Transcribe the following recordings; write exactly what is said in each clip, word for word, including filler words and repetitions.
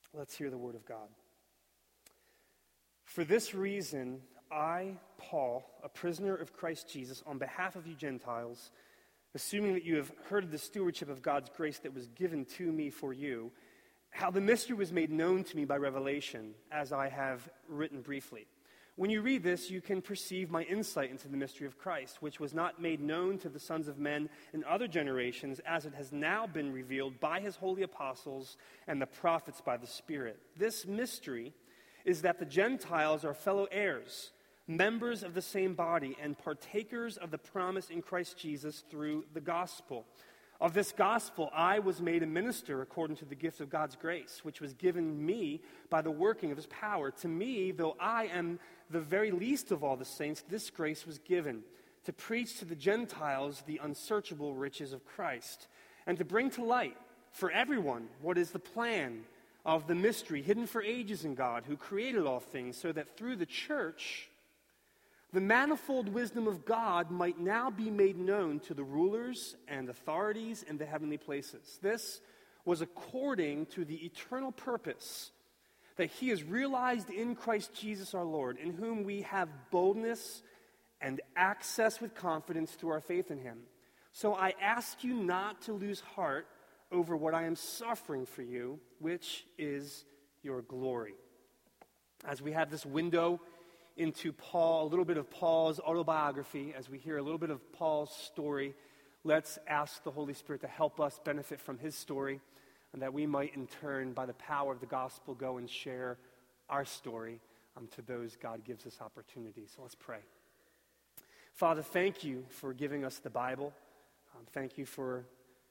Let's hear the word of God. For this reason, I, Paul, a prisoner of Christ Jesus, on behalf of you Gentiles, assuming that you have heard of the stewardship of God's grace that was given to me for you, how the mystery was made known to me by revelation, as I have written briefly. When you read this, you can perceive my insight into the mystery of Christ, which was not made known to the sons of men in other generations, as it has now been revealed by his holy apostles and the prophets by the Spirit. This mystery is that the Gentiles are fellow heirs, members of the same body, and partakers of the promise in Christ Jesus through the gospel. Of this gospel, I was made a minister according to the gift of God's grace, which was given me by the working of his power. To me, though I am the very least of all the saints, this grace was given to preach to the Gentiles the unsearchable riches of Christ, and to bring to light for everyone what is the plan of the mystery hidden for ages in God, who created all things, so that through the church the manifold wisdom of God might now be made known to the rulers and authorities in the heavenly places. This was according to the eternal purpose that he is realized in Christ Jesus our Lord, in whom we have boldness and access with confidence through our faith in him. So I ask you not to lose heart over what I am suffering for you, which is your glory. As we have this window into Paul, a little bit of Paul's autobiography, as we hear a little bit of Paul's story, let's ask the Holy Spirit to help us benefit from his story, and that we might in turn, by the power of the gospel, go and share our story um, to those God gives us opportunity. So let's pray. Father, thank you for giving us the Bible. Um, thank you for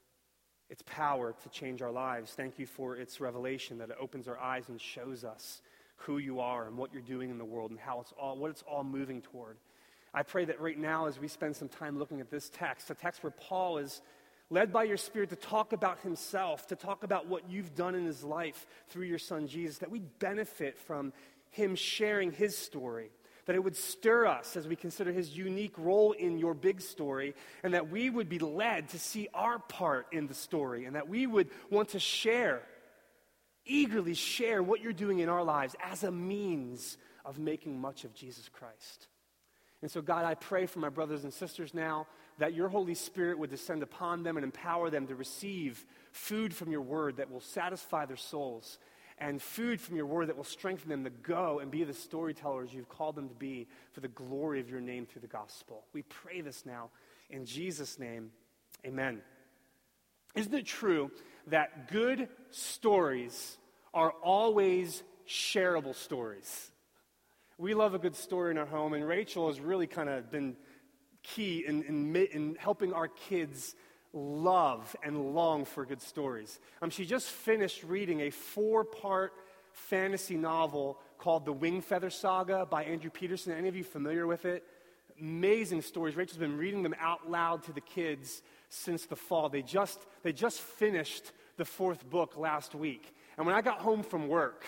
its power to change our lives. Thank you for its revelation, that it opens our eyes and shows us who you are and what you're doing in the world and how it's all, what it's all moving toward. I pray that right now, as we spend some time looking at this text, a text where Paul is led by your Spirit to talk about himself, to talk about what you've done in his life through your Son Jesus, that we benefit from him sharing his story, that it would stir us as we consider his unique role in your big story, and that we would be led to see our part in the story, and that we would want to share eagerly share what you're doing in our lives as a means of making much of Jesus Christ. And so, God, I pray for my brothers and sisters now that your Holy Spirit would descend upon them and empower them to receive food from your word that will satisfy their souls, and food from your word that will strengthen them to go and be the storytellers you've called them to be for the glory of your name through the gospel. We pray this now in Jesus' name. Amen. Isn't it true that good stories are always shareable stories? We love a good story in our home, and Rachel has really kind of been key in, in, in helping our kids love and long for good stories. Um, she just finished reading a four-part fantasy novel called The Wing Feather Saga by Andrew Peterson. Any of you familiar with it? Amazing stories. Rachel's been reading them out loud to the kids since the fall. They just they just finished the fourth book last week. And when I got home from work,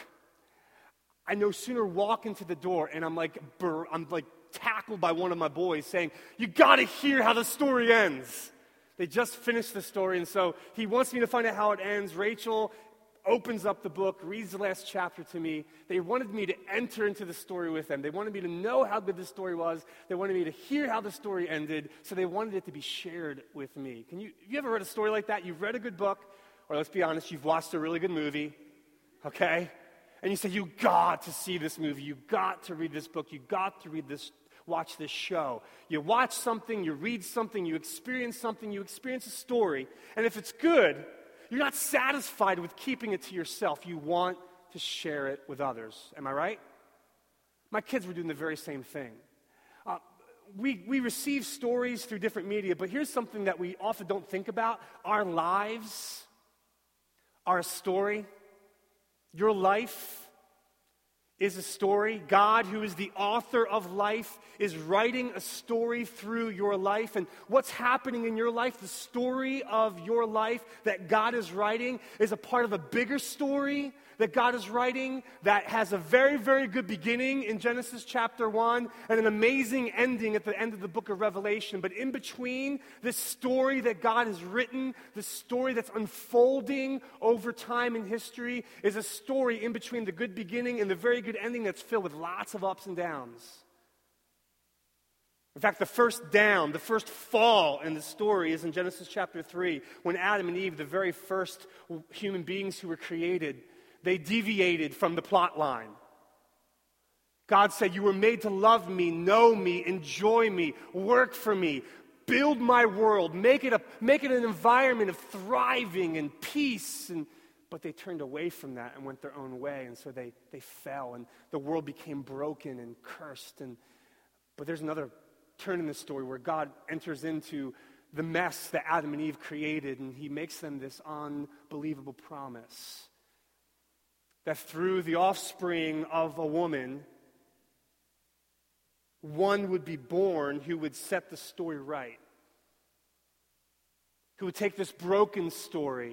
I no sooner walk into the door and I'm like bur- I'm like tackled by one of my boys saying, "You got to hear how the story ends." They just finished the story, and so he wants me to find out how it ends. Rachel opens up the book, reads the last chapter to me. They wanted me to enter into the story with them. They wanted me to know how good the story was. They wanted me to hear how the story ended, so they wanted it to be shared with me. Can you, have you ever read a story like that? You've read a good book, or let's be honest, you've watched a really good movie, okay? And you say, you got to see this movie. You got to read this book. You got to read this, watch this show. You watch something, you read something, you experience something, you experience a story, and if it's good, you're not satisfied with keeping it to yourself. You want to share it with others. Am I right? My kids were doing the very same thing. Uh, we, we receive stories through different media, but here's something that we often don't think about. Our lives are a story. Your life is a story. God, who is the author of life, is writing a story through your life. And what's happening in your life, the story of your life that God is writing, is a part of a bigger story that God is writing that has a very, very good beginning in Genesis chapter one and an amazing ending at the end of the book of Revelation. But in between this story that God has written, the story that's unfolding over time in history, is a story in between the good beginning and the very good ending that's filled with lots of ups and downs. In fact, the first down, the first fall in the story is in Genesis chapter three, when Adam and Eve, the very first human beings who were created, they deviated from the plot line. God said, you were made to love me, know me, enjoy me, work for me, build my world, make it, a, make it an environment of thriving and peace. And, but they turned away from that and went their own way, and so they, they fell, and the world became broken and cursed. And, but there's another turn in the story where God enters into the mess that Adam and Eve created, and he makes them this unbelievable promise that through the offspring of a woman, one would be born who would set the story right, who would take this broken story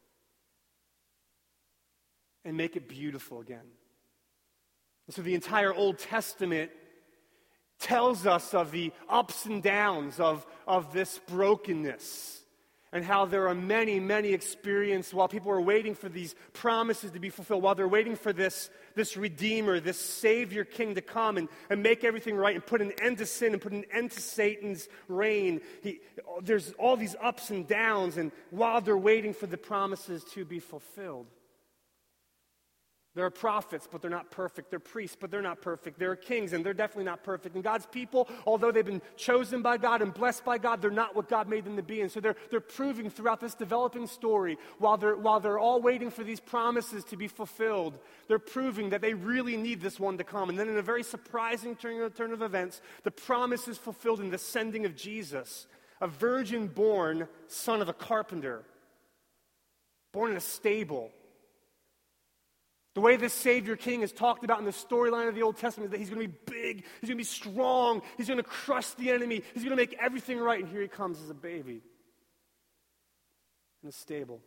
and make it beautiful again. And so the entire Old Testament tells us of the ups and downs of, of this brokenness, and how there are many, many experiences while people are waiting for these promises to be fulfilled, while they're waiting for this, this Redeemer, this Savior King to come and, and make everything right and put an end to sin and put an end to Satan's reign. He, there's all these ups and downs, and while they're waiting for the promises to be fulfilled. There are prophets, but they're not perfect. They're priests, but they're not perfect. There are kings, and they're definitely not perfect. And God's people, although they've been chosen by God and blessed by God, they're not what God made them to be. And so they're, they're proving throughout this developing story, while they're, while they're all waiting for these promises to be fulfilled, they're proving that they really need this one to come. And then in a very surprising turn, turn of events, the promise is fulfilled in the sending of Jesus, a virgin-born son of a carpenter, born in a stable. The way this Savior King is talked about in the storyline of the Old Testament is that he's going to be big, he's going to be strong, he's going to crush the enemy, he's going to make everything right, and here he comes as a baby in a stable,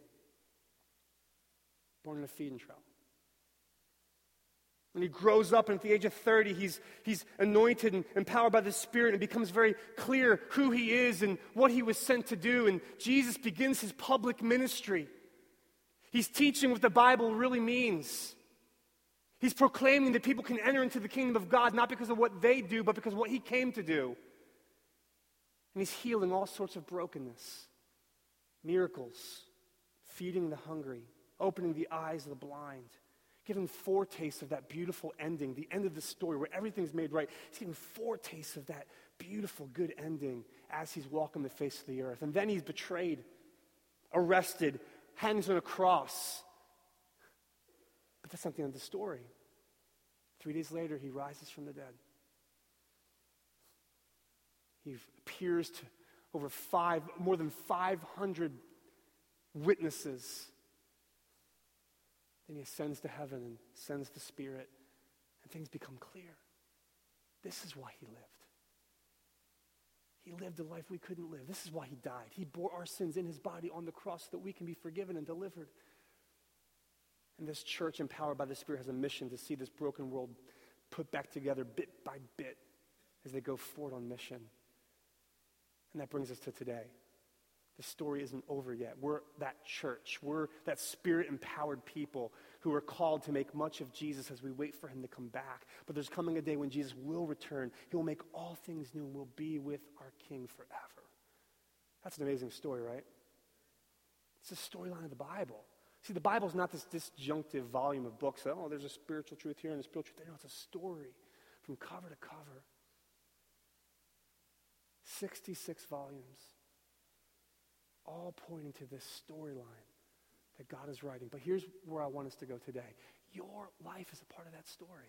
born in a feeding trough. When he grows up, and at the age of thirty, he's, he's anointed and empowered by the Spirit, and it becomes very clear who he is and what he was sent to do, and Jesus begins his public ministry. He's teaching what the Bible really means. He's proclaiming that people can enter into the kingdom of God not because of what they do, but because of what he came to do. And he's healing all sorts of brokenness, miracles, feeding the hungry, opening the eyes of the blind, giving foretastes of that beautiful ending, the end of the story where everything's made right. He's giving foretastes of that beautiful, good ending as he's walking the face of the earth. And then he's betrayed, arrested, hangs on a cross. But that's not the end of the story. Three days later, he rises from the dead. He appears to over five, more than five hundred witnesses. Then he ascends to heaven and sends the Spirit, and things become clear. This is why he lived. He lived a life we couldn't live. This is why he died. He bore our sins in his body on the cross so that we can be forgiven and delivered. And this church, empowered by the Spirit, has a mission to see this broken world put back together bit by bit as they go forward on mission. And that brings us to today. The story isn't over yet. We're that church. We're that Spirit-empowered people who are called to make much of Jesus as we wait for him to come back. But there's coming a day when Jesus will return. He will make all things new, and we'll be with our King forever. That's an amazing story, right? It's the storyline of the Bible. See, the Bible's not this disjunctive volume of books that, oh, there's a spiritual truth here and a spiritual truth there. No, it's a story from cover to cover. sixty-six volumes. All pointing to this storyline that God is writing. But here's where I want us to go today. Your life is a part of that story.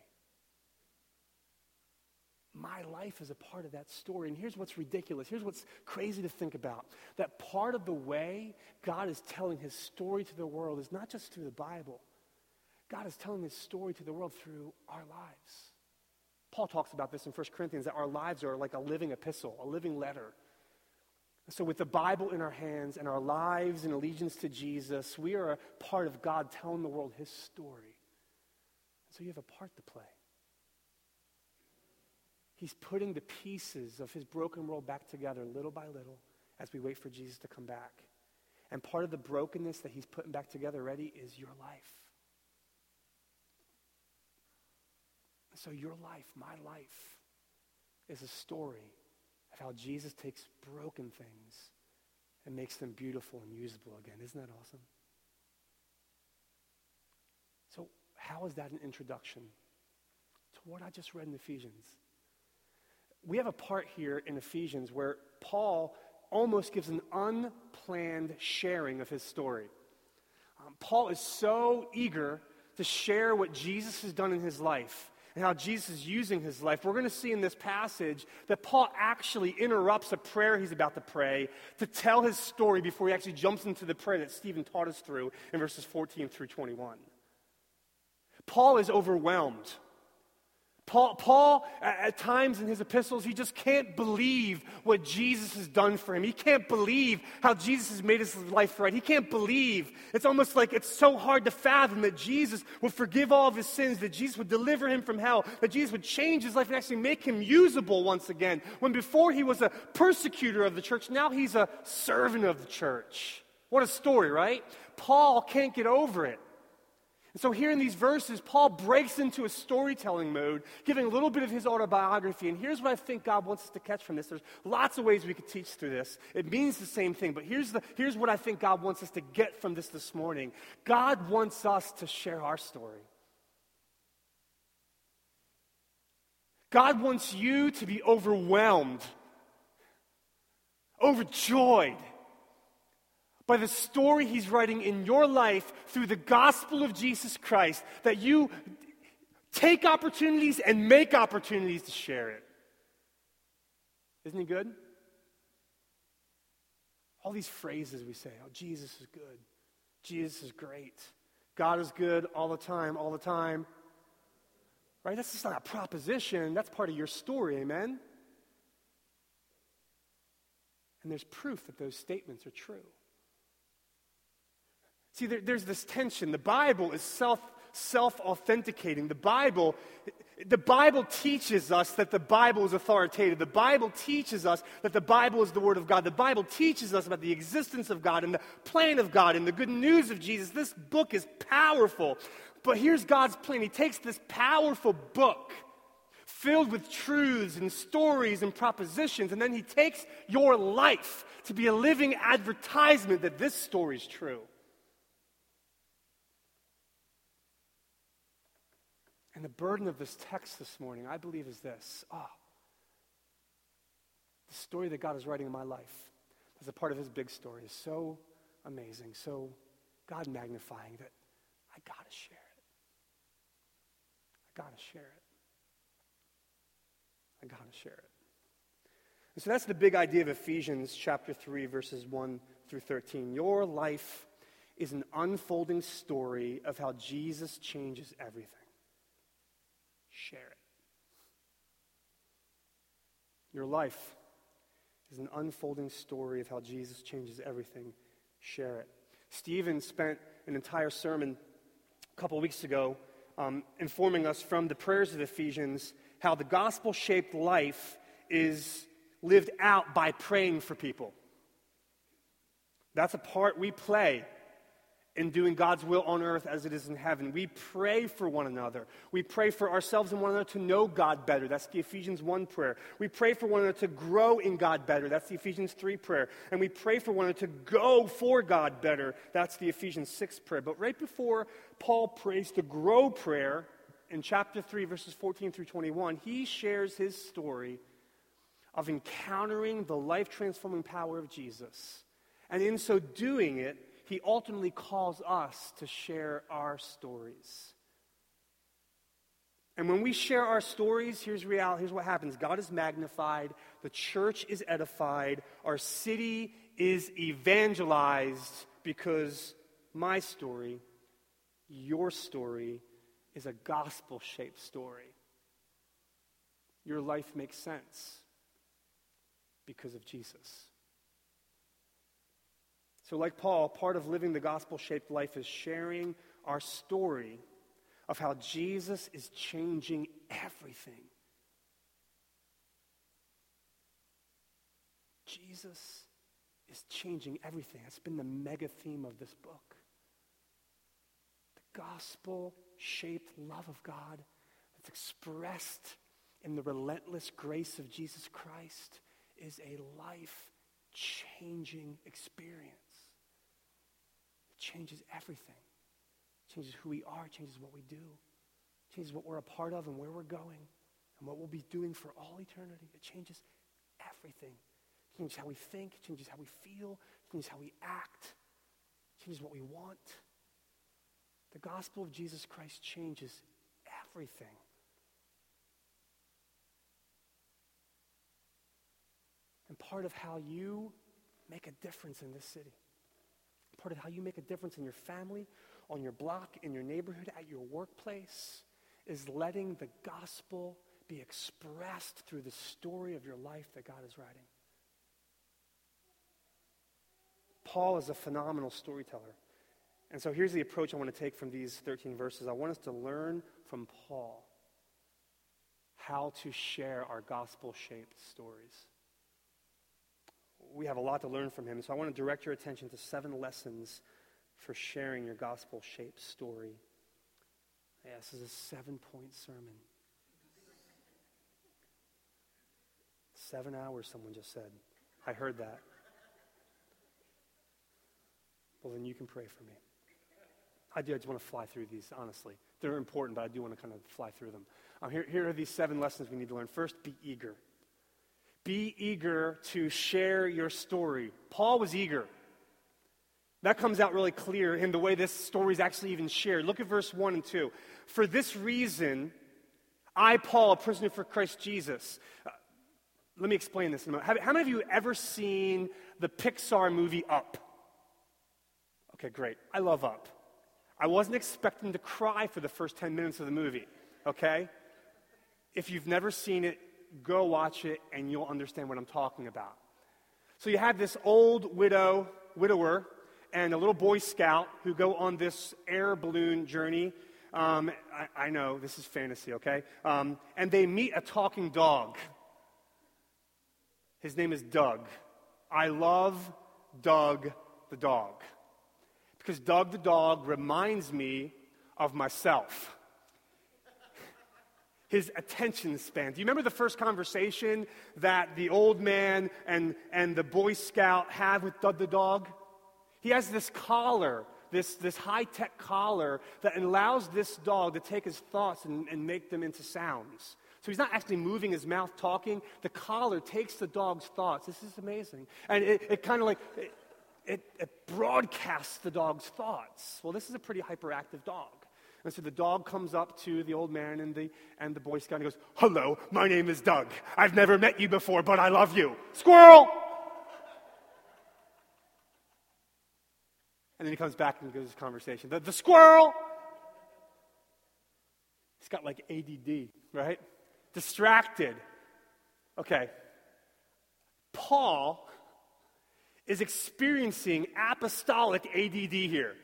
My life is a part of that story. And here's what's ridiculous. Here's what's crazy to think about. That part of the way God is telling his story to the world is not just through the Bible. God is telling his story to the world through our lives. Paul talks about this in First Corinthians, that our lives are like a living epistle, a living letter. So with the Bible in our hands and our lives in allegiance to Jesus, we are a part of God telling the world his story. So you have a part to play. He's putting the pieces of his broken world back together little by little as we wait for Jesus to come back. And part of the brokenness that he's putting back together already is your life. So your life, my life, is a story of how Jesus takes broken things and makes them beautiful and usable again. Isn't that awesome? So how is that an introduction to what I just read in Ephesians? We have a part here in Ephesians where Paul almost gives an unplanned sharing of his story. Um, Paul is so eager to share what Jesus has done in his life and how Jesus is using his life. We're going to see in this passage that Paul actually interrupts a prayer he's about to pray to tell his story before he actually jumps into the prayer that Stephen taught us through in verses fourteen through twenty-one. Paul is overwhelmed. Paul, Paul, at times in his epistles, he just can't believe what Jesus has done for him. He can't believe how Jesus has made his life right. He can't believe. It's almost like it's so hard to fathom that Jesus would forgive all of his sins, that Jesus would deliver him from hell, that Jesus would change his life and actually make him usable once again. When before he was a persecutor of the church, now he's a servant of the church. What a story, right? Paul can't get over it. And so here in these verses, Paul breaks into a storytelling mode, giving a little bit of his autobiography. And here's what I think God wants us to catch from this. There's lots of ways we could teach through this. It means the same thing, but here's, the, here's what I think God wants us to get from this this morning. God wants us to share our story. God wants you to be overwhelmed, overjoyed by the story he's writing in your life through the gospel of Jesus Christ, that you take opportunities and make opportunities to share it. Isn't he good? All these phrases we say, oh, Jesus is good. Jesus is great. God is good all the time, all the time. Right? That's just not a proposition. That's part of your story, amen? And there's proof that those statements are true. See, there, there's this tension. The Bible is self, self-authenticating. The Bible, the Bible teaches us that the Bible is authoritative. The Bible teaches us that the Bible is the Word of God. The Bible teaches us about the existence of God and the plan of God and the good news of Jesus. This book is powerful. But here's God's plan. He takes this powerful book filled with truths and stories and propositions, and then he takes your life to be a living advertisement that this story is true. And the burden of this text this morning, I believe, is this. Ah, oh, the story that God is writing in my life as a part of his big story is so amazing, so God magnifying that I got to share it. I got to share it. I got to share it. And so that's the big idea of Ephesians chapter three, verses one through thirteen. Your life is an unfolding story of how Jesus changes everything. Share it. Your life is an unfolding story of how Jesus changes everything. Share it. Stephen spent an entire sermon a couple of weeks ago um, informing us from the prayers of Ephesians how the gospel-shaped life is lived out by praying for people. That's a part we play in doing God's will on earth as it is in heaven. We pray for one another. We pray for ourselves and one another to know God better. That's the Ephesians one prayer. We pray for one another to grow in God better. That's the Ephesians three prayer. And we pray for one another to go for God better. That's the Ephesians six prayer. But right before Paul prays the grow prayer in chapter three, verses fourteen through twenty-one, he shares his story of encountering the life-transforming power of Jesus. And in so doing it, he ultimately calls us to share our stories. And when we share our stories, here's reality, here's what happens. God is magnified, the church is edified, our city is evangelized because my story, your story is a gospel-shaped story. Your life makes sense because of Jesus. So like Paul, part of living the gospel-shaped life is sharing our story of how Jesus is changing everything. Jesus is changing everything. That's been the mega theme of this book. The gospel-shaped love of God that's expressed in the relentless grace of Jesus Christ is a life-changing experience. It changes everything. It changes who we are. It changes what we do. It changes what we're a part of and where we're going and what we'll be doing for all eternity. It changes everything. It changes how we think. It changes how we feel. It changes how we act. It changes what we want. The gospel of Jesus Christ changes everything. And part of how you make a difference in this city, part of how you make a difference in your family, on your block, in your neighborhood, at your workplace, is letting the gospel be expressed through the story of your life that God is writing. Paul is a phenomenal storyteller. And so here's the approach I want to take from these thirteen verses. I want us to learn from Paul how to share our gospel-shaped stories. We have a lot to learn from him, so I want to direct your attention to seven lessons for sharing your gospel-shaped story. Yeah, this is a seven-point sermon. Seven hours, someone just said. I heard that. Well, then you can pray for me. I do. I just want to fly through these, honestly. They're important, but I do want to kind of fly through them. Um, here, here are these seven lessons we need to learn. First, be eager. Be eager to share your story. Paul was eager. That comes out really clear in the way this story is actually even shared. Look at verse one and two. For this reason, I, Paul, a prisoner for Christ Jesus. Uh, let me explain this in a moment. How, how many of you ever seen the Pixar movie Up? Okay, great. I love Up. I wasn't expecting to cry for the first ten minutes of the movie, okay? If you've never seen it, go watch it and you'll understand what I'm talking about. So you have this old widow, widower, and a little Boy Scout who go on this air balloon journey. Um, I, I know, this is fantasy, okay? Um, and they meet a talking dog. His name is Doug. I love Doug the dog. Because Doug the dog reminds me of myself. His attention span. Do you remember the first conversation that the old man and, and the Boy Scout have with Doug the dog? He has this collar, this, this high-tech collar that allows this dog to take his thoughts and, and make them into sounds. So he's not actually moving his mouth talking. The collar takes the dog's thoughts. This is amazing. And it, it kind of like... It, It, it broadcasts the dog's thoughts. Well, this is a pretty hyperactive dog. And so the dog comes up to the old man and the, and the Boy Scout and he goes, "Hello, my name is Doug. I've never met you before, but I love you. Squirrel!" And then he comes back and goes to this conversation. The, the squirrel! He's got like A D D, right? Distracted. Okay. Paul is experiencing apostolic A D D here.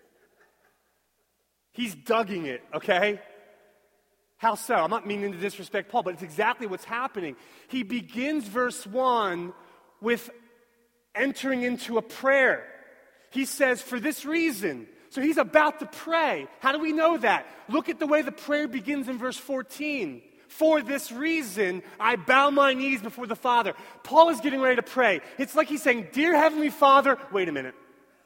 He's dugging it, okay? How so? I'm not meaning to disrespect Paul, but it's exactly what's happening. He begins verse one with entering into a prayer. He says, for this reason. So he's about to pray. How do we know that? Look at the way the prayer begins in verse fourteen. For this reason, I bow my knees before the Father. Paul is getting ready to pray. It's like he's saying, Dear Heavenly Father, wait a minute.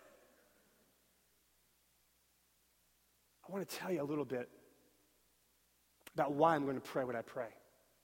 I want to tell you a little bit about why I'm going to pray what I pray.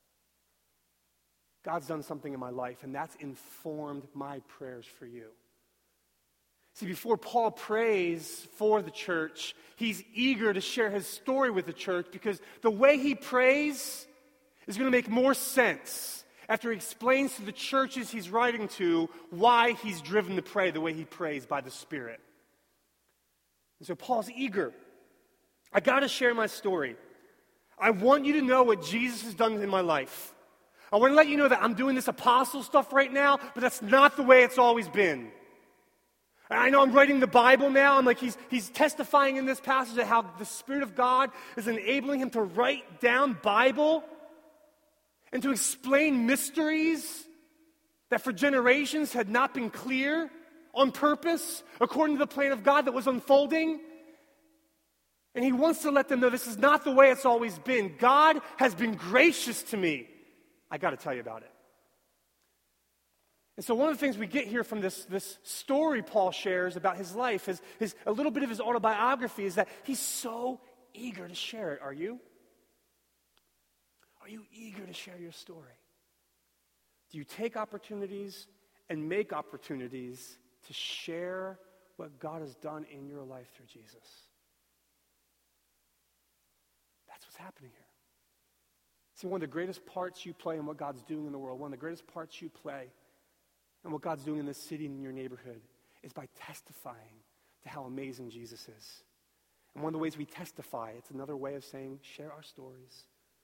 God's done something in my life, and that's informed my prayers for you. See, before Paul prays for the church, he's eager to share his story with the church because the way he prays is going to make more sense after he explains to the churches he's writing to why he's driven to pray the way he prays by the Spirit. And so Paul's eager. I got to share my story. I want you to know what Jesus has done in my life. I want to let you know that I'm doing this apostle stuff right now, but that's not the way it's always been. And I know I'm writing the Bible now. I'm like, he's, he's testifying in this passage of how the Spirit of God is enabling him to write down Bible and to explain mysteries that for generations had not been clear on purpose, according to the plan of God that was unfolding. And he wants to let them know this is not the way it's always been. God has been gracious to me. I got to tell you about it. And so one of the things we get here from this, this story Paul shares about his life, his, his, a little bit of his autobiography, is that he's so eager to share it. Are you? Are you eager to share your story? Do you take opportunities and make opportunities to share what God has done in your life through Jesus? That's what's happening here. See, one of the greatest parts you play in what God's doing in the world, one of the greatest parts you play and what God's doing in this city and in your neighborhood is by testifying to how amazing Jesus is. And one of the ways we testify, it's another way of saying, share our stories.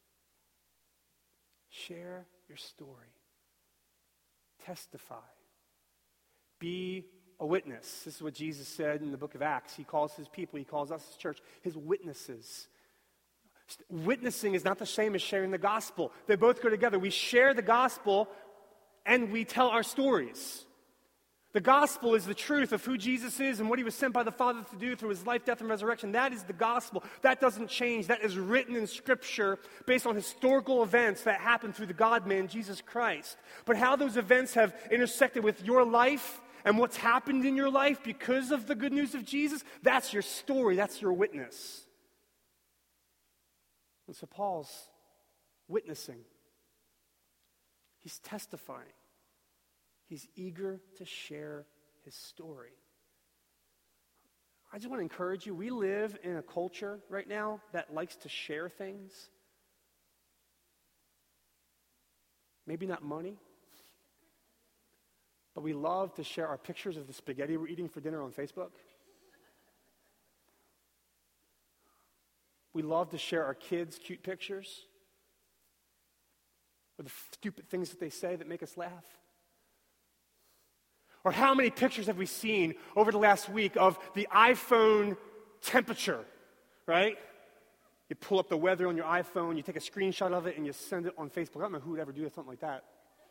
Share your story. Testify. Be a witness. This is what Jesus said in the book of Acts. He calls his people, he calls us as church, his witnesses. Witnessing is not the same as sharing the gospel. They both go together. We share the gospel and we tell our stories. The gospel is the truth of who Jesus is and what he was sent by the Father to do through his life, death, and resurrection. That is the gospel. That doesn't change. That is written in Scripture based on historical events that happened through the God-man, Jesus Christ. But how those events have intersected with your life and what's happened in your life because of the good news of Jesus, that's your story. That's your witness. And so Paul's witnessing. He's testifying. He's eager to share his story. I just want to encourage you, we live in a culture right now that likes to share things. Maybe not money, but we love to share our pictures of the spaghetti we're eating for dinner on Facebook. We love to share our kids' cute pictures or the stupid things that they say that make us laugh. Or how many pictures have we seen over the last week of the iPhone temperature, right? You pull up the weather on your iPhone, you take a screenshot of it, and you send it on Facebook. I don't know who would ever do something like that.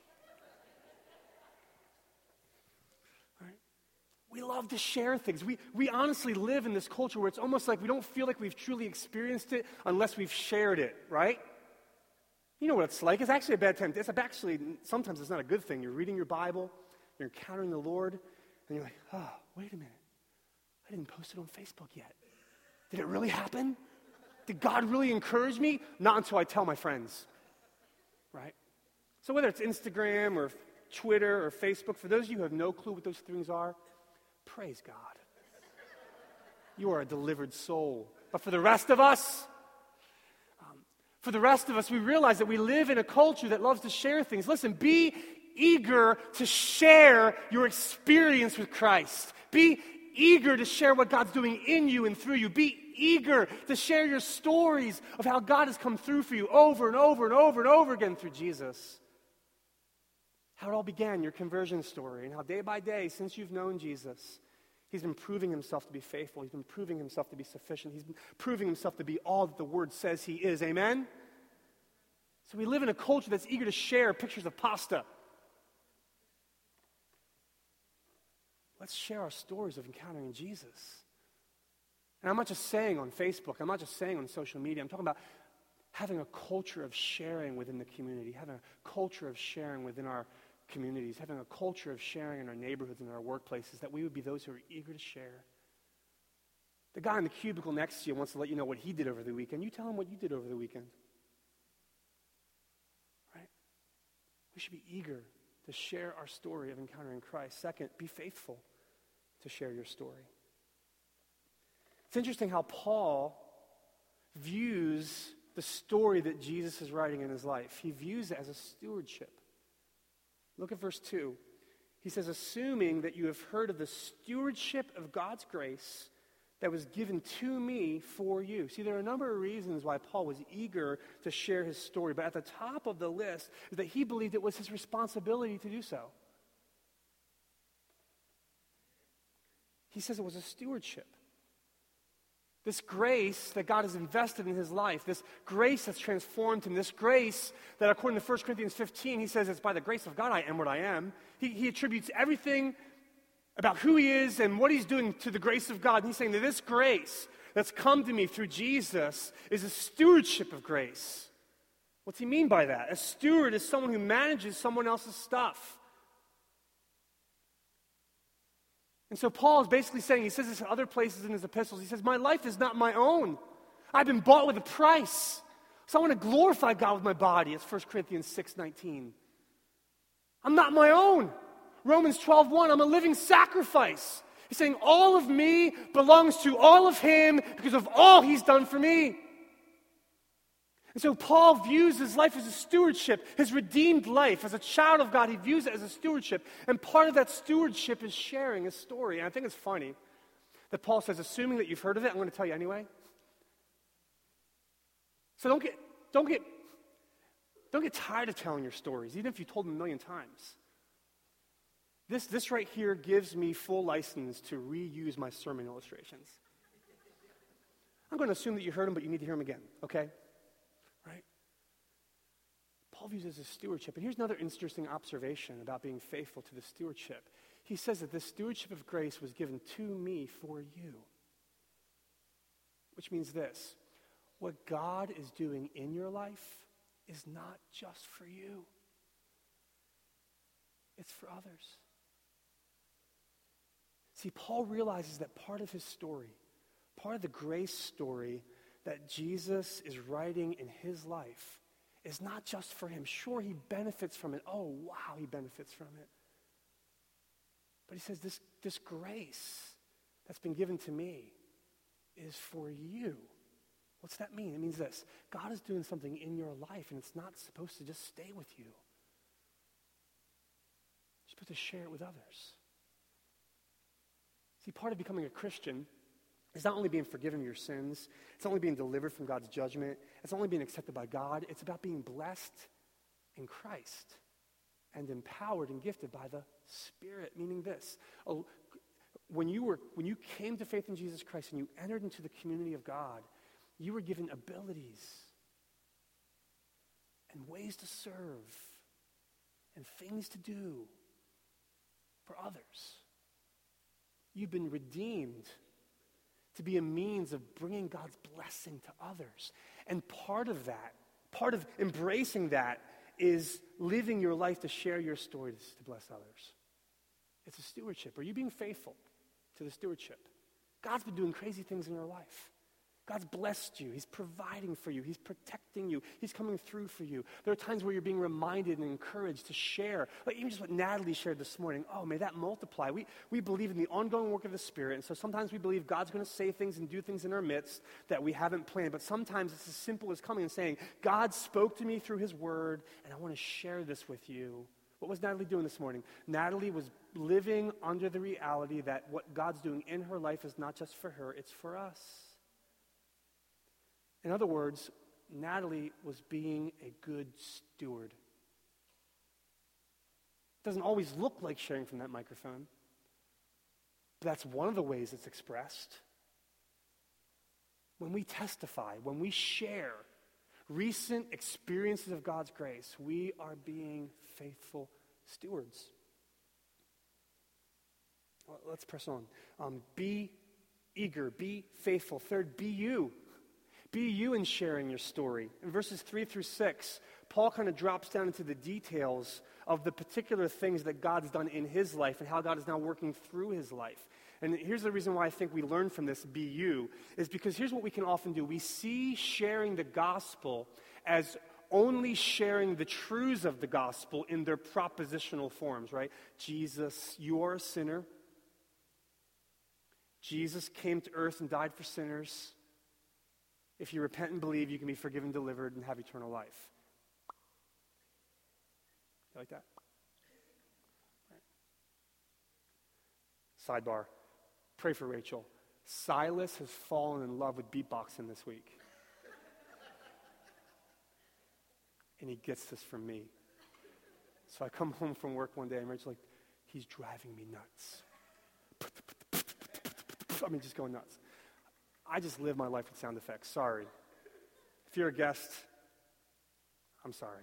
We love to share things. We, we honestly live in this culture where it's almost like we don't feel like we've truly experienced it unless we've shared it, right? You know what it's like. It's actually a bad time. It's actually, sometimes it's not a good thing. You're reading your Bible, you're encountering the Lord, and you're like, oh, wait a minute. I didn't post it on Facebook yet. Did it really happen? Did God really encourage me? Not until I tell my friends, right? So whether it's Instagram or Twitter or Facebook, for those of you who have no clue what those things are, praise God. You are a delivered soul. But for the rest of us, um, for the rest of us, we realize that we live in a culture that loves to share things. Listen, be eager to share your experience with Christ. Be eager to share what God's doing in you and through you. Be eager to share your stories of how God has come through for you over and over and over and over again through Jesus. How it all began, your conversion story, and how day by day, since you've known Jesus, he's been proving himself to be faithful. He's been proving himself to be sufficient. He's been proving himself to be all that the Word says he is. Amen? So we live in a culture that's eager to share pictures of pasta. Let's share our stories of encountering Jesus. And I'm not just saying on Facebook. I'm not just saying on social media. I'm talking about having a culture of sharing within the community, having a culture of sharing within our communities, having a culture of sharing in our neighborhoods and our workplaces, that we would be those who are eager to share. The guy in the cubicle next to you wants to let you know what he did over the weekend. You tell him what you did over the weekend. Right? We should be eager to share our story of encountering Christ. Second, be faithful to share your story. It's interesting how Paul views the story that Jesus is writing in his life. He views it as a stewardship. Look at verse two. He says, assuming that you have heard of the stewardship of God's grace that was given to me for you. See, there are a number of reasons why Paul was eager to share his story, but at the top of the list is that he believed it was his responsibility to do so. He says it was a stewardship. This grace that God has invested in his life, this grace that's transformed him, this grace that according to First Corinthians fifteen, he says it's by the grace of God I am what I am. He, he attributes everything about who he is and what he's doing to the grace of God. And he's saying that this grace that's come to me through Jesus is a stewardship of grace. What's he mean by that? A steward is someone who manages someone else's stuff. And so Paul is basically saying, he says this in other places in his epistles, he says, my life is not my own. I've been bought with a price. So I want to glorify God with my body. It's First Corinthians six nineteen. I'm not my own. Romans twelve one, I'm a living sacrifice. He's saying all of me belongs to all of him because of all he's done for me. And so Paul views his life as a stewardship, his redeemed life. As a child of God, he views it as a stewardship. And part of that stewardship is sharing his story. And I think it's funny that Paul says, assuming that you've heard of it, I'm going to tell you anyway. So don't get, don't get, don't get tired of telling your stories, even if you told them a million times. This, this right here gives me full license to reuse my sermon illustrations. I'm going to assume that you heard them, but you need to hear them again, okay? Right? Paul views it as a stewardship. And here's another interesting observation about being faithful to the stewardship. He says that this stewardship of grace was given to me for you. Which means this: what God is doing in your life is not just for you. It's for others. See, Paul realizes that part of his story, part of the grace story that Jesus is writing in his life is not just for him. Sure, he benefits from it. Oh, wow, he benefits from it. But he says this, this grace that's been given to me is for you. What's that mean? It means this: God is doing something in your life, and it's not supposed to just stay with you. You're supposed to share it with others. See, part of becoming a Christian is not only being forgiven of your sins, it's not only being delivered from God's judgment, it's not only being accepted by God, it's about being blessed in Christ and empowered and gifted by the Spirit, meaning this: oh, when you were when you came to faith in Jesus Christ and you entered into the community of God, you were given abilities and ways to serve and things to do for others. You've been redeemed to be a means of bringing God's blessing to others. And part of that, part of embracing that, is living your life to share your stories to bless others. It's a stewardship. Are you being faithful to the stewardship? God's been doing crazy things in your life. God's blessed you. He's providing for you. He's protecting you. He's coming through for you. There are times where you're being reminded and encouraged to share. Like even just what Natalie shared this morning. Oh, may that multiply. We, we believe in the ongoing work of the Spirit. And so sometimes we believe God's going to say things and do things in our midst that we haven't planned. But sometimes it's as simple as coming and saying, God spoke to me through his word, and I want to share this with you. What was Natalie doing this morning? Natalie was living under the reality that what God's doing in her life is not just for her, it's for us. In other words, Natalie was being a good steward. It doesn't always look like sharing from that microphone, but that's one of the ways it's expressed. When we testify, when we share recent experiences of God's grace, we are being faithful stewards. Well, let's press on. Um, be eager, be faithful. Third, be you. Be you in sharing your story. In verses three through six, Paul kind of drops down into the details of the particular things that God's done in his life and how God is now working through his life. And here's the reason why I think we learn from this, be you, is because here's what we can often do. We see sharing the gospel as only sharing the truths of the gospel in their propositional forms, right? Jesus, you are a sinner. Jesus came to earth and died for sinners. If you repent and believe, you can be forgiven, delivered, and have eternal life. You like that? Right. Sidebar. Pray for Rachel. Silas has fallen in love with beatboxing this week. And he gets this from me. So I come home from work one day and Rachel's like, he's driving me nuts. I mean, just going nuts. I just live my life with sound effects. Sorry. If you're a guest, I'm sorry.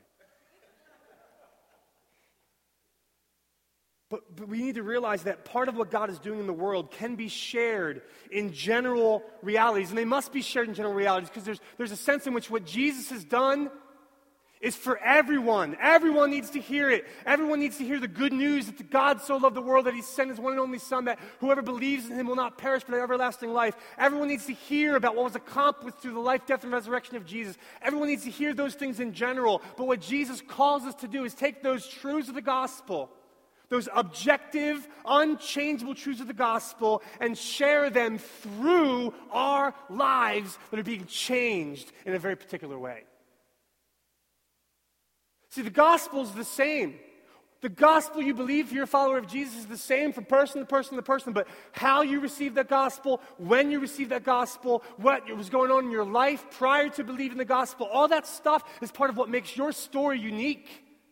But, but we need to realize that part of what God is doing in the world can be shared in general realities. And they must be shared in general realities because there's, there's a sense in which what Jesus has done is for everyone. Everyone needs to hear it. Everyone needs to hear the good news that God so loved the world that he sent his one and only Son, that whoever believes in him will not perish but have everlasting life. Everyone needs to hear about what was accomplished through the life, death, and resurrection of Jesus. Everyone needs to hear those things in general. But what Jesus calls us to do is take those truths of the gospel, those objective, unchangeable truths of the gospel, and share them through our lives that are being changed in a very particular way. See, the gospel is the same. The gospel you believe if you're a follower of Jesus is the same from person to person to person, but how you receive that gospel, when you receive that gospel, what was going on in your life prior to believing the gospel, all that stuff is part of what makes your story unique.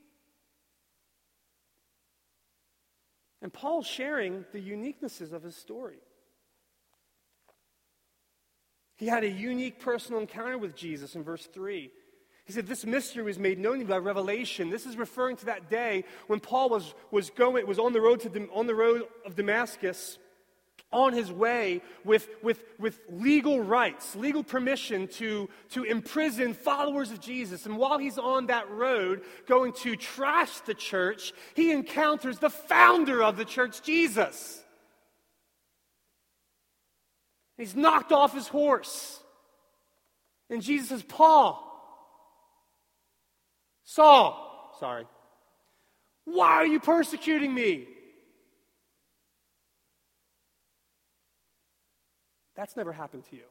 And Paul's sharing the uniquenesses of his story. He had a unique personal encounter with Jesus in verse three. He said, this mystery was made known to me by revelation. This is referring to that day when Paul was, was going, was on the road to on the road of Damascus, on his way with, with, with legal rights, legal permission to, to imprison followers of Jesus. And while he's on that road going to trash the church, he encounters the founder of the church, Jesus. He's knocked off his horse. And Jesus says, Paul, Saul, sorry, why are you persecuting me? That's never happened to you.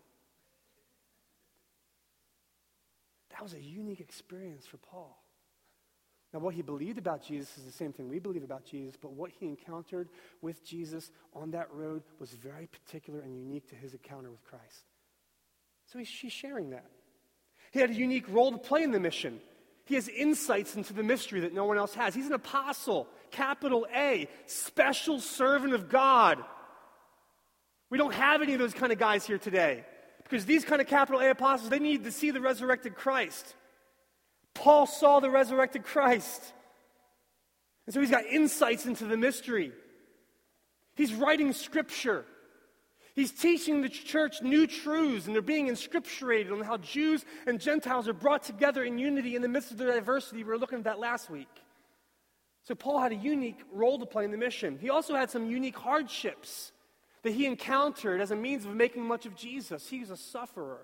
That was a unique experience for Paul. Now, what he believed about Jesus is the same thing we believe about Jesus, but what he encountered with Jesus on that road was very particular and unique to his encounter with Christ. So he's, she's sharing that. He had a unique role to play in the mission. He has insights into the mystery that no one else has. He's an apostle, capital A, special servant of God. We don't have any of those kind of guys here today because these kind of capital A apostles, they need to see the resurrected Christ. Paul saw the resurrected Christ. And so he's got insights into the mystery. He's writing scripture. He's teaching the church new truths, and they're being inscripturated on how Jews and Gentiles are brought together in unity in the midst of their diversity. We were looking at that last week. So Paul had a unique role to play in the mission. He also had some unique hardships that he encountered as a means of making much of Jesus. He was a sufferer.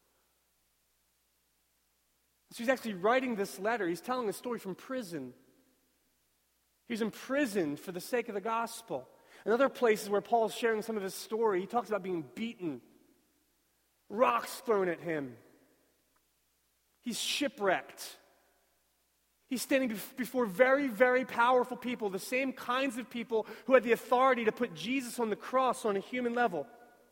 So he's actually writing this letter. He's telling a story from prison. He's imprisoned for the sake of the gospel. In other places where Paul's sharing some of his story, he talks about being beaten, rocks thrown at him. He's shipwrecked. He's standing before very, very powerful people, the same kinds of people who had the authority to put Jesus on the cross on a human level.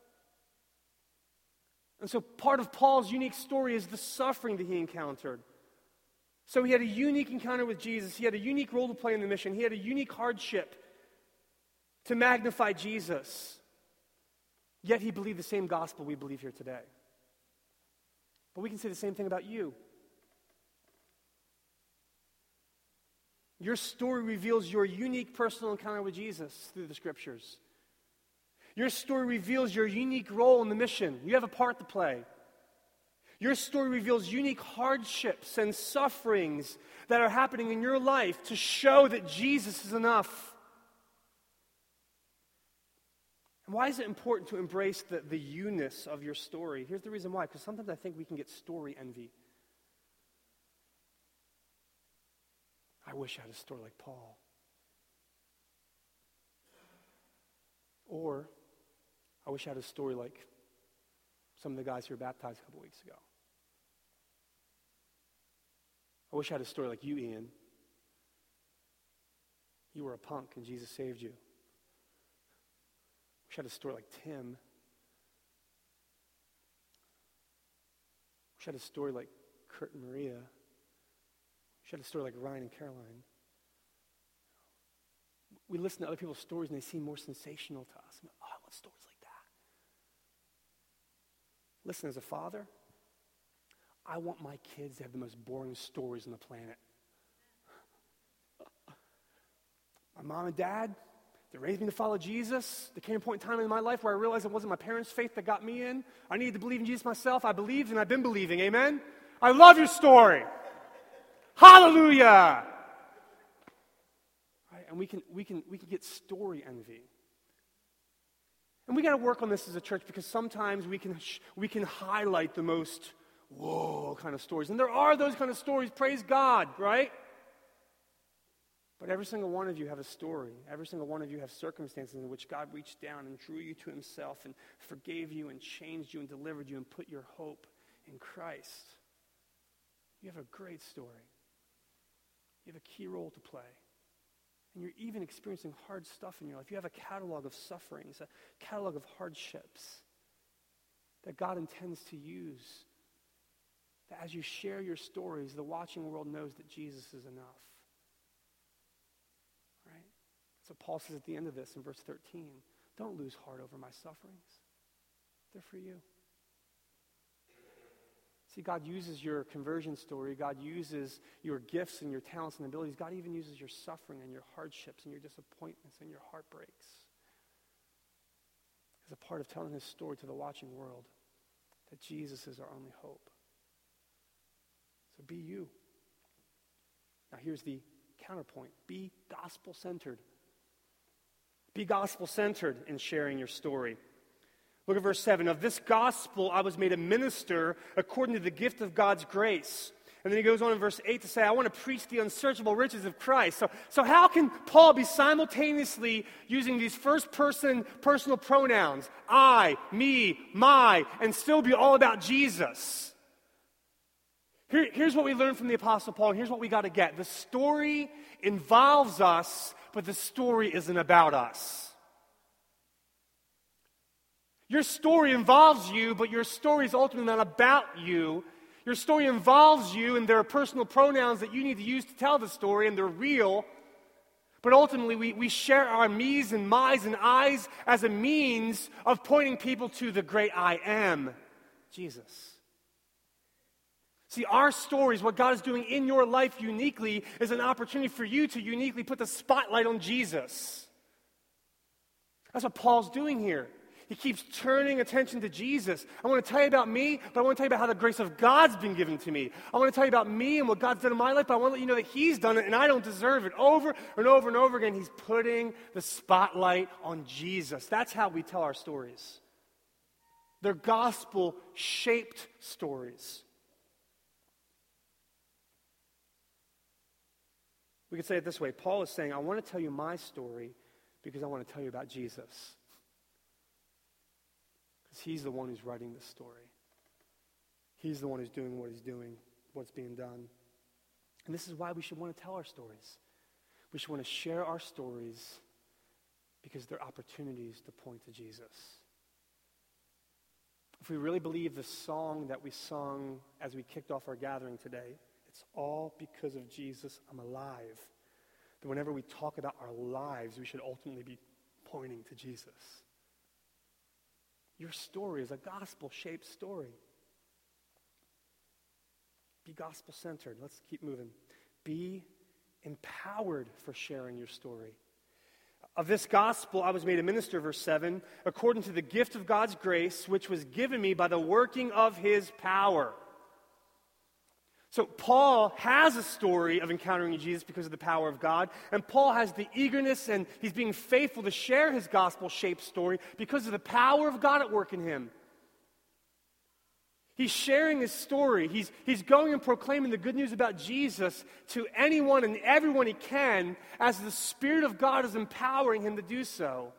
And so part of Paul's unique story is the suffering that he encountered. So he had a unique encounter with Jesus. He had a unique role to play in the mission. He had a unique hardship to magnify Jesus. Yet he believed the same gospel we believe here today. But we can say the same thing about you. Your story reveals your unique personal encounter with Jesus through the scriptures. Your story reveals your unique role in the mission. You have a part to play. Your story reveals unique hardships and sufferings that are happening in your life to show that Jesus is enough. And why is it important to embrace the, the you-ness of your story? Here's the reason why. Because sometimes I think we can get story envy. I wish I had a story like Paul. Or, I wish I had a story like some of the guys who were baptized a couple weeks ago. I wish I had a story like you, Ian. You were a punk and Jesus saved you. I wish I had a story like Tim. wish I had a story like Kurt and Maria. Wish I had a story like Ryan and Caroline. We listen to other people's stories and they seem more sensational to us. Oh, I want stories like that. Listen, as a father, I want my kids to have the most boring stories on the planet. My mom and dad, they raised me to follow Jesus. There came a point in time in my life where I realized it wasn't my parents' faith that got me in. I needed to believe in Jesus myself. I believed and I've been believing. Amen? I love your story. Hallelujah! Right, and we can, we can, we can get story envy. And we got to work on this as a church because sometimes we can, sh- we can highlight the most whoa kind of stories. And there are those kind of stories, praise God, right? But every single one of you have a story. Every single one of you have circumstances in which God reached down and drew you to himself and forgave you and changed you and delivered you and put your hope in Christ. You have a great story. You have a key role to play. And you're even experiencing hard stuff in your life. You have a catalog of sufferings, a catalog of hardships that God intends to use. That as you share your stories, the watching world knows that Jesus is enough. Right? So Paul says at the end of this in verse thirteen, don't lose heart over my sufferings. They're for you. See, God uses your conversion story. God uses your gifts and your talents and abilities. God even uses your suffering and your hardships and your disappointments and your heartbreaks as a part of telling his story to the watching world that Jesus is our only hope. So be you. Now here's the counterpoint. Be gospel-centered. Be gospel-centered in sharing your story. Look at verse seven. Of this gospel I was made a minister according to the gift of God's grace. And then he goes on in verse eight to say, I want to preach the unsearchable riches of Christ. So, so how can Paul be simultaneously using these first-person personal pronouns, I, me, my, and still be all about Jesus? Here, here's what we learn from the Apostle Paul, and here's what we got to get. The story involves us, but the story isn't about us. Your story involves you, but your story is ultimately not about you. Your story involves you, and there are personal pronouns that you need to use to tell the story, and they're real. But ultimately, we, we share our me's and my's and I's as a means of pointing people to the great I am, Jesus. See, our stories, what God is doing in your life uniquely, is an opportunity for you to uniquely put the spotlight on Jesus. That's what Paul's doing here. He keeps turning attention to Jesus. I want to tell you about me, but I want to tell you about how the grace of God's been given to me. I want to tell you about me and what God's done in my life, but I want to let you know that he's done it and I don't deserve it. Over and over and over again, he's putting the spotlight on Jesus. That's how we tell our stories. They're gospel-shaped stories. We could say it this way. Paul is saying, I want to tell you my story because I want to tell you about Jesus. Because he's the one who's writing this story. He's the one who's doing what he's doing, what's being done. And this is why we should want to tell our stories. We should want to share our stories because they're opportunities to point to Jesus. If we really believe the song that we sung as we kicked off our gathering today, it's all because of Jesus, I'm alive. That whenever we talk about our lives, we should ultimately be pointing to Jesus. Your story is a gospel-shaped story. Be gospel-centered. Let's keep moving. Be empowered for sharing your story. Of this gospel I was made a minister, verse seven, according to the gift of God's grace, which was given me by the working of his power. So Paul has a story of encountering Jesus because of the power of God, and Paul has the eagerness and he's being faithful to share his gospel-shaped story because of the power of God at work in him. He's sharing his story. He's, he's going and proclaiming the good news about Jesus to anyone and everyone he can as the Spirit of God is empowering him to do so.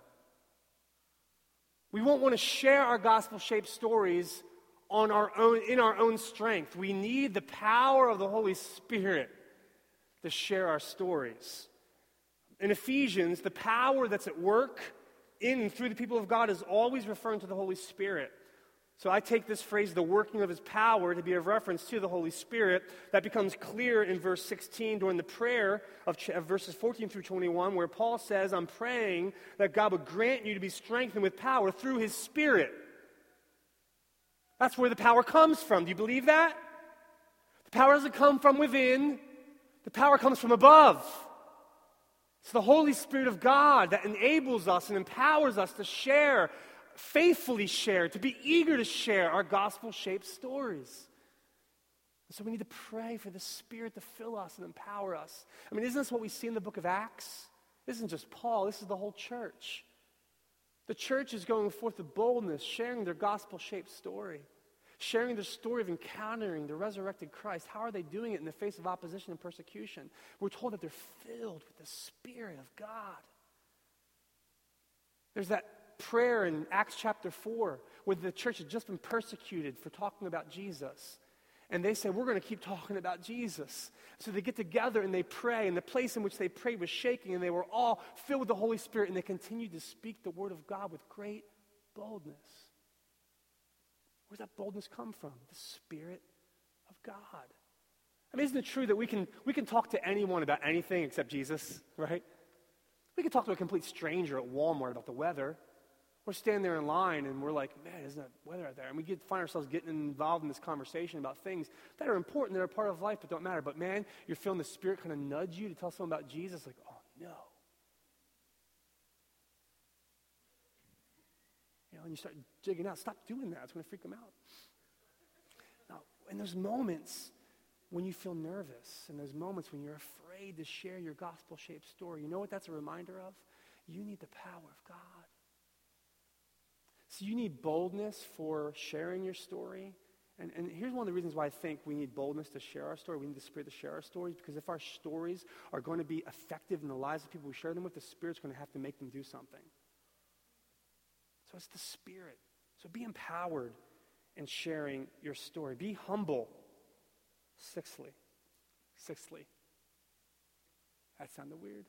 We won't want to share our gospel-shaped stories on our own, in our own strength. We need the power of the Holy Spirit to share our stories. In Ephesians, the power that's at work in and through the people of God is always referring to the Holy Spirit. So I take this phrase, the working of his power, to be a reference to the Holy Spirit. That becomes clear in verse sixteen during the prayer of, ch- of verses fourteen through twenty-one, where Paul says, I'm praying that God would grant you to be strengthened with power through his Spirit. That's where the power comes from. Do you believe that? The power doesn't come from within. The power comes from above. It's the Holy Spirit of God that enables us and empowers us to share, faithfully share, to be eager to share our gospel-shaped stories. So we need to pray for the Spirit to fill us and empower us. I mean, isn't this what we see in the book of Acts? This isn't just Paul, this is the whole church. The church is going forth with boldness, sharing their gospel-shaped story, sharing their story of encountering the resurrected Christ. How are they doing it in the face of opposition and persecution? We're told that they're filled with the Spirit of God. There's that prayer in Acts chapter four where the church had just been persecuted for talking about Jesus. And they say, we're going to keep talking about Jesus. So they get together and they pray, and the place in which they prayed was shaking, and they were all filled with the Holy Spirit, and they continued to speak the word of God with great boldness. Where's that boldness come from? The Spirit of God. I mean, isn't it true that we can, we can talk to anyone about anything except Jesus, right? We can talk to a complete stranger at Walmart about the weather. We're standing there in line and we're like, man, isn't that weather out there? And we get, find ourselves getting involved in this conversation about things that are important, that are part of life, but don't matter. But man, you're feeling the Spirit kind of nudge you to tell someone about Jesus, like, oh no. You know, and you start jigging out. Stop doing that. It's going to freak them out. Now, in those moments when you feel nervous, in those moments when you're afraid to share your gospel-shaped story, you know what that's a reminder of? You need the power of God. So you need boldness for sharing your story. And, and here's one of the reasons why I think we need boldness to share our story. We need the Spirit to share our stories, because if our stories are going to be effective in the lives of people we share them with, the Spirit's going to have to make them do something. So it's the Spirit. So be empowered in sharing your story. Be humble. Sixthly. Sixthly. That sounded weird.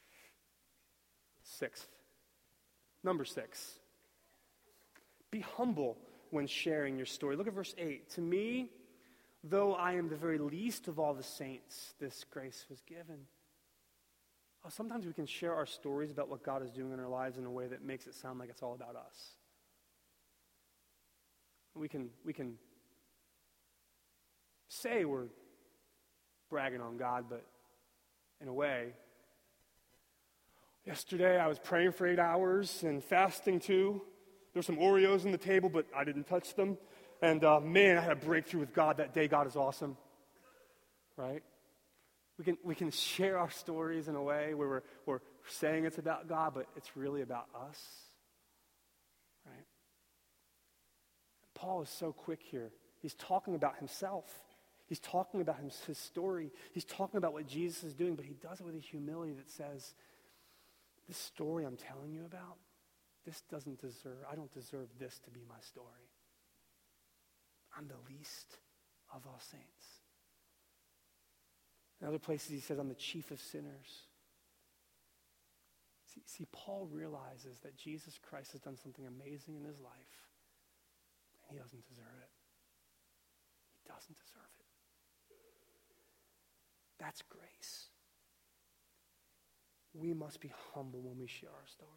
Sixth. Number six. Be humble when sharing your story. Look at verse eight. To me, though I am the very least of all the saints, this grace was given. Oh, sometimes we can share our stories about what God is doing in our lives in a way that makes it sound like it's all about us. We can, we can say we're bragging on God, but in a way, yesterday I was praying for eight hours and fasting too. There's some Oreos on the table, but I didn't touch them. And uh, man, I had a breakthrough with God that day. God is awesome, right? We can we can share our stories in a way where we're, we're saying it's about God, but it's really about us, right? Paul is so quick here. He's talking about himself. He's talking about his, his story. He's talking about what Jesus is doing, but he does it with a humility that says, this story I'm telling you about, this doesn't deserve, I don't deserve this to be my story. I'm the least of all saints. In other places he says, I'm the chief of sinners. See, see, Paul realizes that Jesus Christ has done something amazing in his life, and he doesn't deserve it. He doesn't deserve it. That's grace. We must be humble when we share our stories.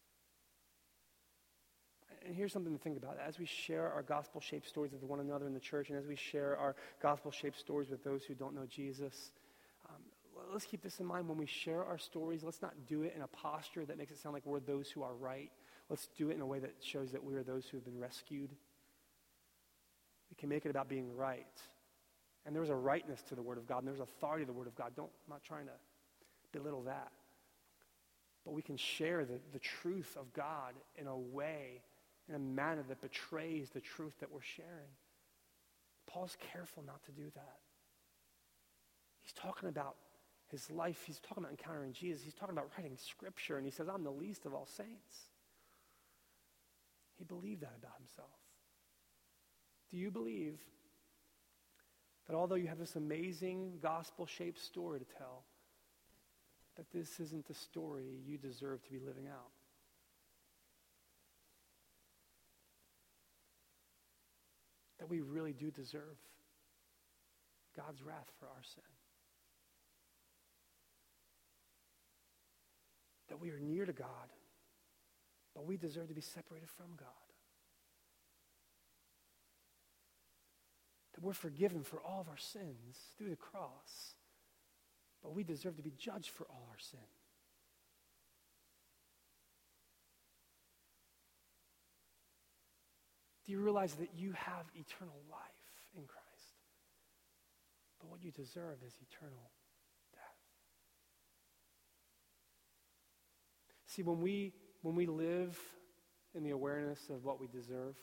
And here's something to think about. As we share our gospel-shaped stories with one another in the church, and as we share our gospel-shaped stories with those who don't know Jesus, um, let's keep this in mind. When we share our stories, let's not do it in a posture that makes it sound like we're those who are right. Let's do it in a way that shows that we are those who have been rescued. We can make it about being right. And there's a rightness to the Word of God, and there's authority to the Word of God. Don't, I'm not trying to belittle that. But we can share the, the truth of God in a way, in a manner that betrays the truth that we're sharing. Paul's careful not to do that. He's talking about his life. He's talking about encountering Jesus. He's talking about writing Scripture, and he says, I'm the least of all saints. He believed that about himself. Do you believe that although you have this amazing gospel-shaped story to tell, that this isn't the story you deserve to be living out? that we really do deserve God's wrath for our sin. That we are near to God, but we deserve to be separated from God. That we're forgiven for all of our sins through the cross, but we deserve to be judged for all our sin. Do you realize that you have eternal life in Christ? But what you deserve is eternal death. See, when we when we live in the awareness of what we deserve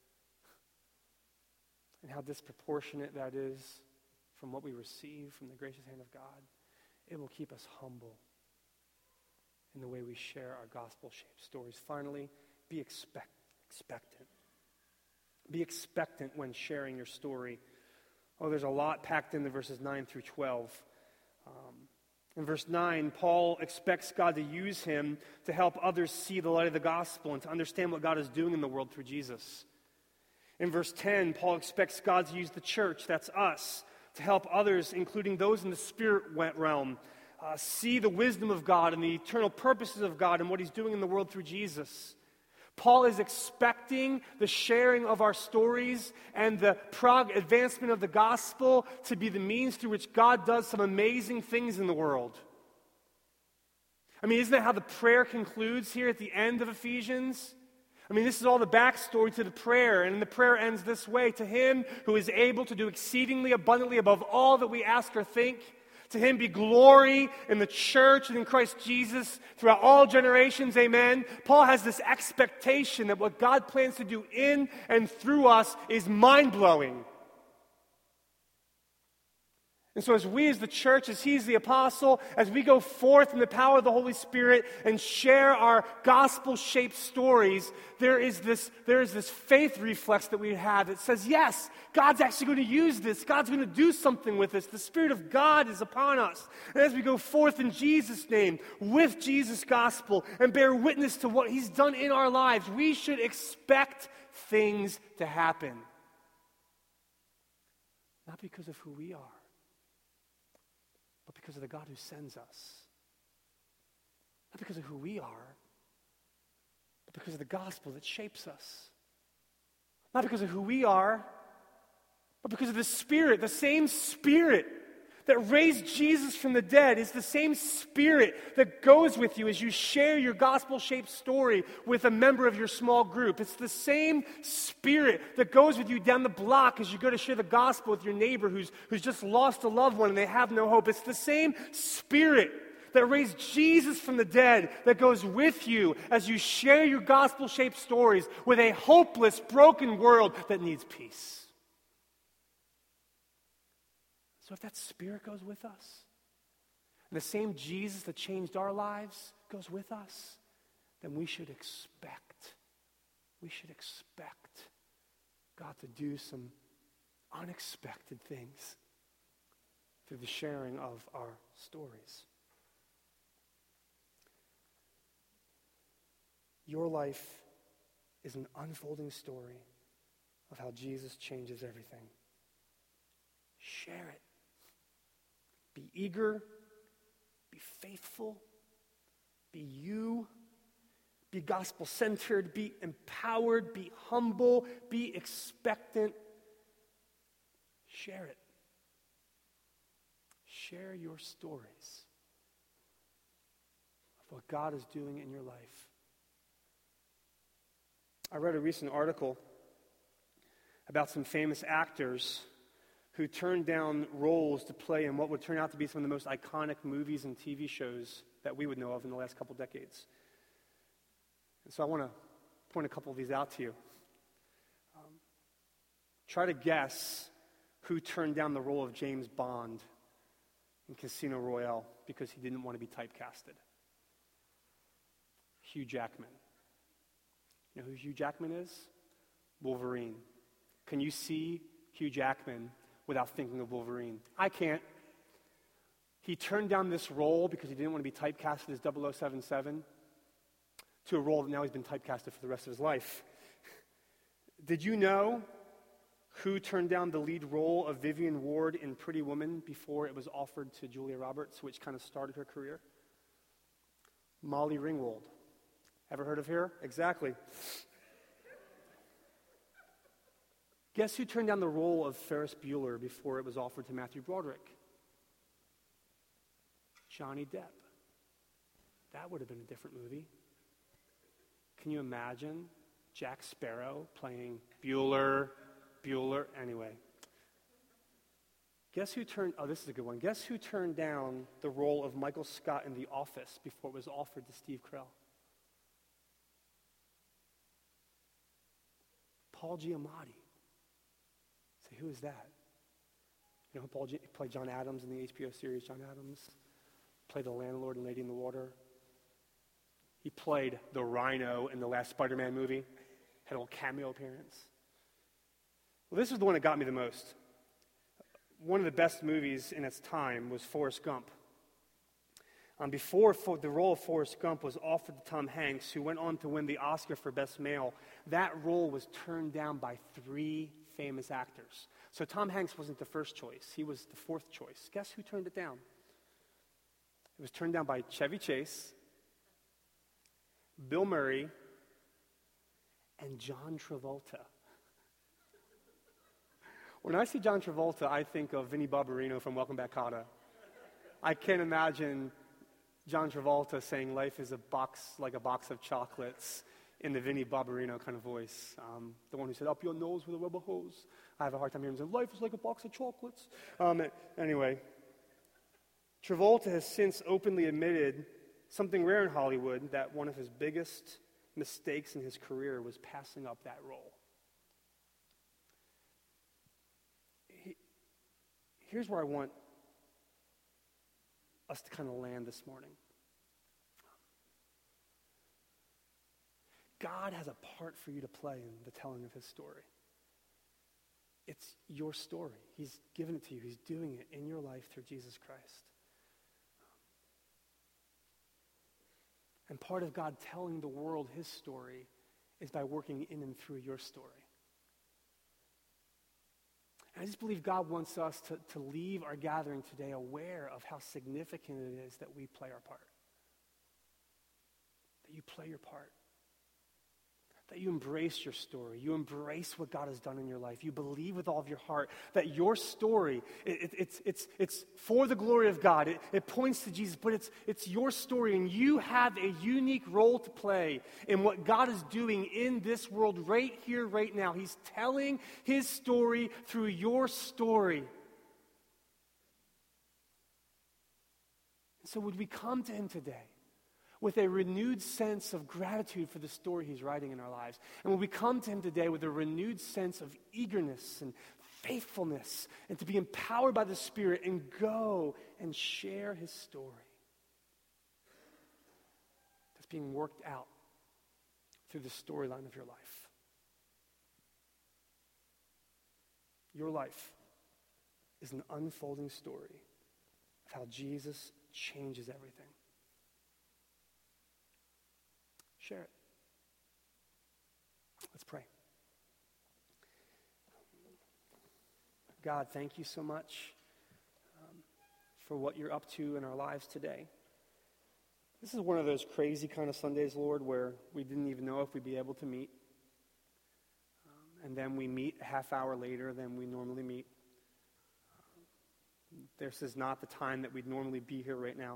and how disproportionate that is from what we receive from the gracious hand of God, it will keep us humble in the way we share our gospel-shaped stories. Finally, be expect, expectant. Be expectant when sharing your story. Oh, there's a lot packed into verses nine through twelve. Um, in verse nine, Paul expects God to use him to help others see the light of the gospel and to understand what God is doing in the world through Jesus. In verse ten, Paul expects God to use the church, that's us, to help others, including those in the spirit realm, uh, see the wisdom of God and the eternal purposes of God and what he's doing in the world through Jesus. Paul is expecting the sharing of our stories and the prog- advancement of the gospel to be the means through which God does some amazing things in the world. I mean, isn't that how the prayer concludes here at the end of Ephesians? I mean, this is all the backstory to the prayer, and the prayer ends this way: to him who is able to do exceedingly abundantly above all that we ask or think, to him be glory in the church and in Christ Jesus throughout all generations, amen. Paul has this expectation that what God plans to do in and through us is mind-blowing. And so as we as the church, as he's the apostle, as we go forth in the power of the Holy Spirit and share our gospel-shaped stories, there is this, there is this faith reflex that we have that says, yes, God's actually going to use this. God's going to do something with this. The Spirit of God is upon us. And as we go forth in Jesus' name, with Jesus' gospel, and bear witness to what he's done in our lives, we should expect things to happen. Not because of who we are, but because of the God who sends us. Not because of who we are, but because of the gospel that shapes us. Not because of who we are, but because of the Spirit, the same Spirit that raised Jesus from the dead is the same Spirit that goes with you as you share your gospel-shaped story with a member of your small group. It's the same Spirit that goes with you down the block as you go to share the gospel with your neighbor who's, who's just lost a loved one and they have no hope. It's the same Spirit that raised Jesus from the dead that goes with you as you share your gospel-shaped stories with a hopeless, broken world that needs peace. So if that Spirit goes with us, and the same Jesus that changed our lives goes with us, then we should expect, we should expect God to do some unexpected things through the sharing of our stories. Your life is an unfolding story of how Jesus changes everything. Share it. Be eager, be faithful, be you, be gospel-centered, be empowered, be humble, be expectant. Share it. Share your stories of what God is doing in your life. I read a recent article about some famous actors who turned down roles to play in what would turn out to be some of the most iconic movies and T V shows that we would know of in the last couple decades. And so I want to point a couple of these out to you. Um, try to guess who turned down the role of James Bond in Casino Royale because he didn't want to be typecasted. Hugh Jackman. You know who Hugh Jackman is? Wolverine. Can you see Hugh Jackman without thinking of Wolverine? I can't. He turned down this role because he didn't want to be typecasted as double oh seven seven to a role that now he's been typecasted for the rest of his life. Did you know Who turned down the lead role of Vivian Ward in Pretty Woman before it was offered to Julia Roberts, which kind of started her career? Molly Ringwald. Ever heard of her? Exactly. Guess who turned down the role of Ferris Bueller before it was offered to Matthew Broderick? Johnny Depp. That would have been a different movie. Can you imagine Jack Sparrow playing Bueller, Bueller? Anyway. Guess who turned, oh, this is a good one. Guess who turned down the role of Michael Scott in The Office before it was offered to Steve Carell? Paul Giamatti. Say, who is that? You know who Paul G- played John Adams in the H B O series John Adams? Played the landlord in Lady in the Water. He played the Rhino in the last Spider-Man movie. Had a little cameo appearance. Well, this is the one that got me the most. One of the best movies in its time was Forrest Gump. Um, before for, the role of Forrest Gump was offered to Tom Hanks, who went on to win the Oscar for Best Male, that role was turned down by three famous actors. So Tom Hanks wasn't the first choice. He was the fourth choice. Guess who turned it down? It was turned down by Chevy Chase, Bill Murray, and John Travolta. When I see John Travolta, I think of Vinnie Barbarino from Welcome Back, Kotter. I can't imagine John Travolta saying life is a box, like a box of chocolates in the Vinnie Barbarino kind of voice. Um, the one who said, up your nose with a rubber hose. I have a hard time hearing him say, life is like a box of chocolates. Um, anyway, Travolta has since openly admitted something rare in Hollywood, that one of his biggest mistakes in his career was passing up that role. He, here's where I want us to kind of land this morning. God has a part for you to play in the telling of his story. It's your story. He's given it to you. He's doing it in your life through Jesus Christ. And part of God telling the world his story is by working in and through your story. And I just believe God wants us to, to leave our gathering today aware of how significant it is that we play our part. That you play your part. That you embrace your story. You embrace what God has done in your life. You believe with all of your heart that your story, it, it, it's, it's, it's for the glory of God. It, it points to Jesus, but it's, it's your story, and you have a unique role to play in what God is doing in this world right here, right now. He's telling his story through your story. So would we come to him today with a renewed sense of gratitude for the story he's writing in our lives? And when we come to him today with a renewed sense of eagerness and faithfulness, and to be empowered by the Spirit and go and share his story that's being worked out through the storyline of your life. Your life is an unfolding story of how Jesus changes everything. Share it. Let's pray. God, thank you so much um, for what you're up to in our lives today. This is one of those crazy kind of Sundays, Lord, where we didn't even know if we'd be able to meet. Um, and then we meet a half hour later than we normally meet. Um, this is not the time that we'd normally be here right now.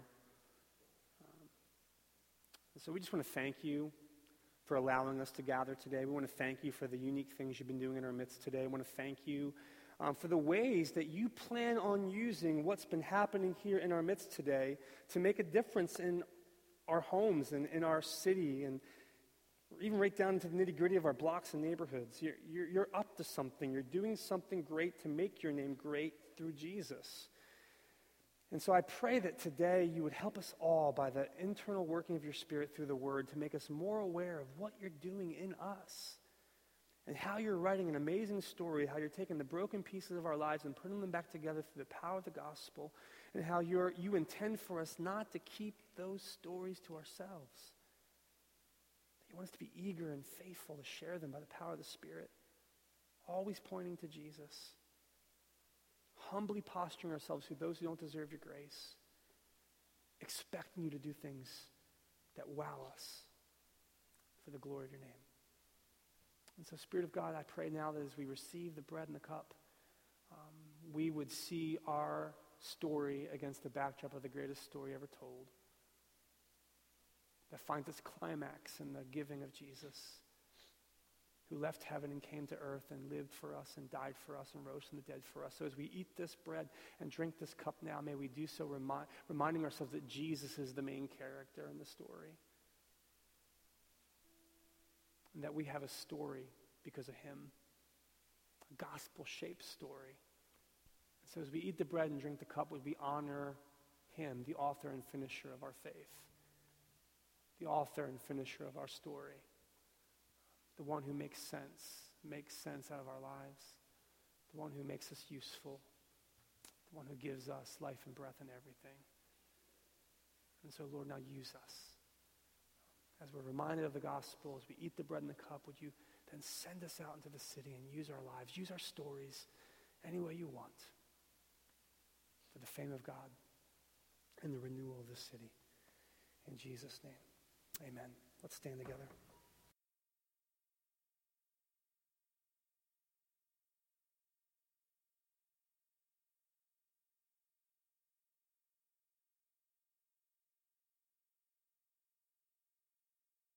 So we just want to thank you for allowing us to gather today. We want to thank you for the unique things you've been doing in our midst today. I want to thank you um, for the ways that you plan on using what's been happening here in our midst today to make a difference in our homes and in our city, and even right down to the nitty-gritty of our blocks and neighborhoods. You're, you're, you're up to something. You're doing something great to make your name great through Jesus. And so I pray that today you would help us all by the internal working of your Spirit through the Word to make us more aware of what you're doing in us and how you're writing an amazing story, how you're taking the broken pieces of our lives and putting them back together through the power of the gospel, and how you're, you intend for us not to keep those stories to ourselves. That you want us to be eager and faithful to share them by the power of the Spirit always pointing to Jesus, humbly posturing ourselves to those who don't deserve your grace, expecting you to do things that wow us for the glory of your name. And so, Spirit of God, I pray now that as we receive the bread and the cup, um, we would see our story against the backdrop of the greatest story ever told, that finds its climax in the giving of Jesus, who left heaven and came to earth and lived for us and died for us and rose from the dead for us. So as we eat this bread and drink this cup now, may we do so remi- reminding ourselves that Jesus is the main character in the story, and that we have a story because of him, a gospel-shaped story. And so as we eat the bread and drink the cup, would we honor him, the author and finisher of our faith, the author and finisher of our story, the one who makes sense, makes sense out of our lives, the one who makes us useful, the one who gives us life and breath and everything. And so, Lord, now use us. As we're reminded of the gospel, as we eat the bread and the cup, would you then send us out into the city and use our lives, use our stories any way you want for the fame of God and the renewal of the city. In Jesus' name, amen. Let's stand together.